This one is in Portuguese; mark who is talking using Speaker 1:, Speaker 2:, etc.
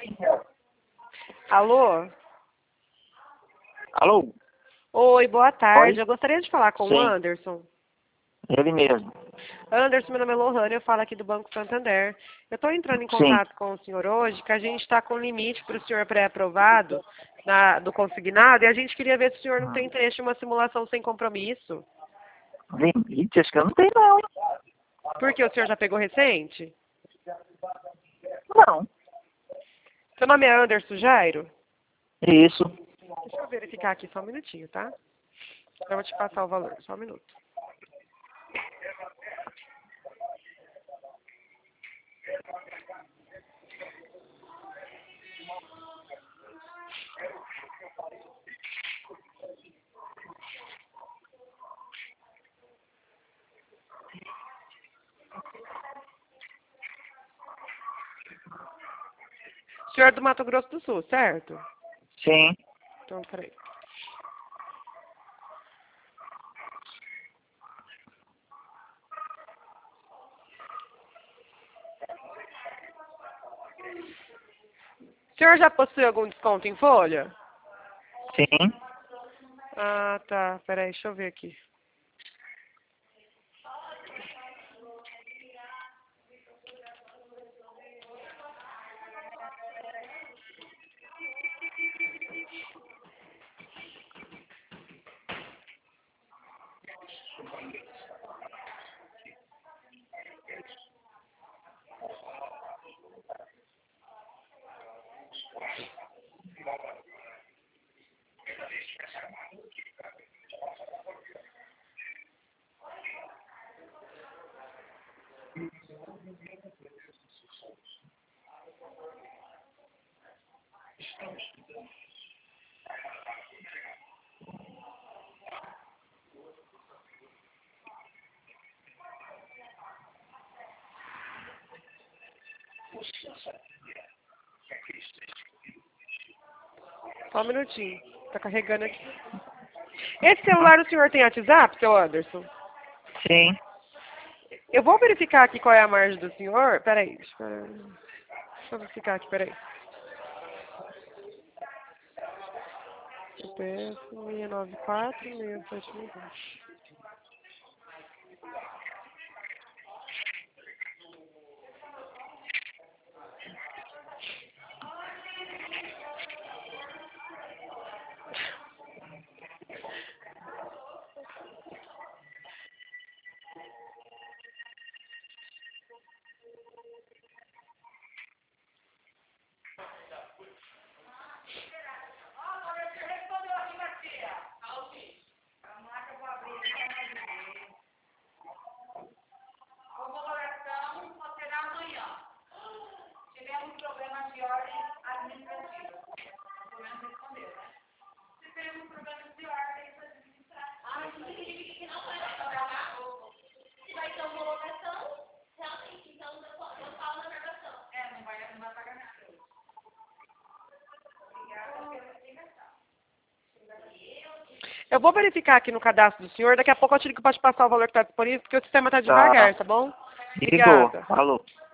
Speaker 1: Alô?
Speaker 2: Alô?
Speaker 1: Oi, boa tarde.
Speaker 2: Oi?
Speaker 1: Eu gostaria de falar com o
Speaker 2: Sim,
Speaker 1: Anderson.
Speaker 2: ele mesmo.
Speaker 1: Anderson, meu nome é Lohane, eu falo aqui do Banco Santander. Eu estou entrando em
Speaker 2: Sim.
Speaker 1: contato com o senhor hoje, que a gente está com limite para o senhor pré-aprovado do consignado, e a gente queria ver se o senhor não tem interesse em uma simulação sem compromisso.
Speaker 2: Limite, acho que eu não tenho não, hein?
Speaker 1: Porque o senhor já pegou recente?
Speaker 2: Não.
Speaker 1: Seu nome é Anderson Jairo?
Speaker 2: Isso.
Speaker 1: Deixa eu verificar aqui só um minutinho, tá? Eu vou te passar o valor, só um minuto. Senhor do Mato Grosso do Sul, certo?
Speaker 2: Sim.
Speaker 1: Então, peraí. O senhor já possui algum desconto em folha?
Speaker 2: Sim.
Speaker 1: Ah, tá. Peraí, deixa eu ver aqui. Só um minutinho. Tá carregando aqui. Esse celular o senhor tem WhatsApp, seu Anderson?
Speaker 2: Sim.
Speaker 1: Eu vou verificar aqui qual é a margem do senhor. Peraí. Deixa eu verificar aqui, peraí. CPF 694 672. Eu vou verificar aqui no cadastro do senhor. Daqui a pouco eu te ligo para te passar o valor que está disponível, porque o sistema está devagar,
Speaker 2: Tá.
Speaker 1: tá bom?
Speaker 2: Ligou.
Speaker 1: Obrigada.
Speaker 2: Falou.